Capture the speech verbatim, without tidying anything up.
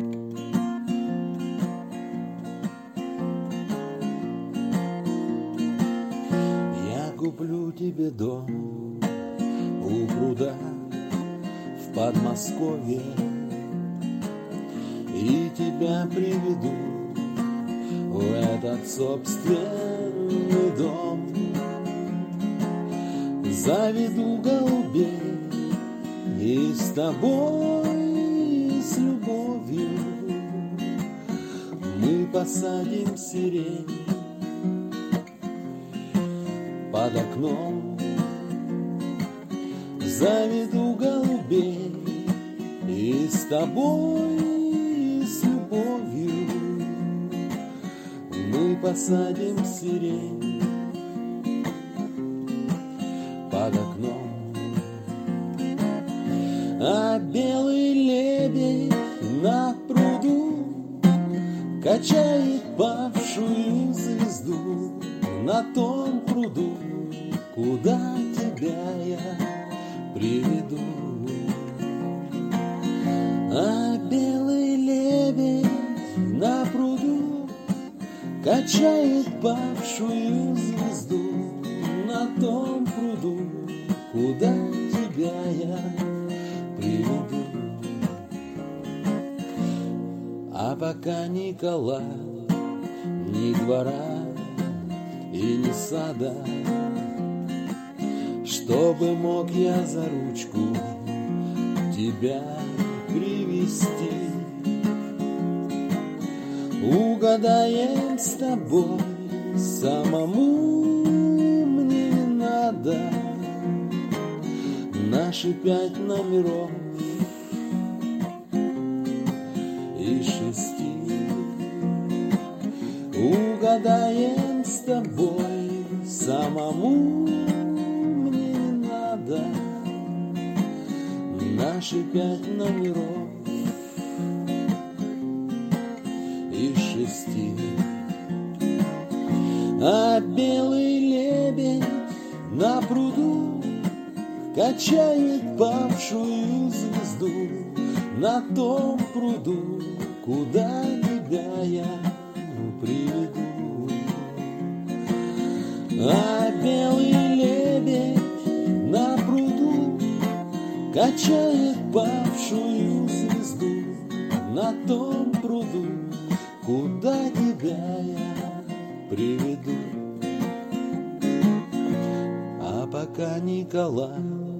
Я куплю тебе дом у пруда в Подмосковье и тебя приведу в этот собственный дом. Заведу голубей и с тобой, с любовью мы посадим сирень под окном. Заведу голубей и с тобой, с любовью мы посадим сирень под окном. А белый лебедь на пруду качает павшую звезду на том пруду, куда тебя я приведу. А белый лебедь на пруду качает павшую звезду на том пруду, куда тебя я приведу. А пока Никола, ни двора и ни сада, чтобы мог я за ручку тебя привести, угадаем с тобой, самому мне не надо наши пять номеров и шести. Угадаем с тобой, самому мне не надо наши пять номеров и шести. А белый лебедь на пруду качает павшую звезду на том пруду, куда тебя я приведу. А белый лебедь на пруду качает павшую звезду на том пруду, куда тебя я приведу. А пока Никола,